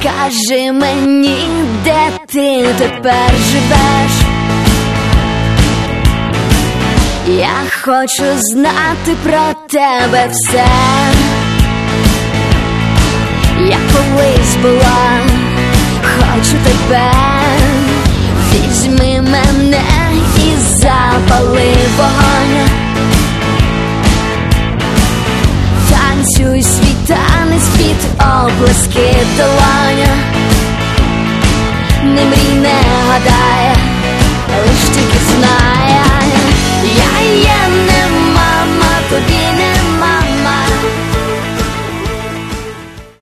Скажи мені, де ти тепер живеш? Я хочу знати про тебе все. Я колись була, хочу тебе. Візьми мене і запали вогонь. Танцюй свій танець під оплески долоня. Не мрій, не гадай,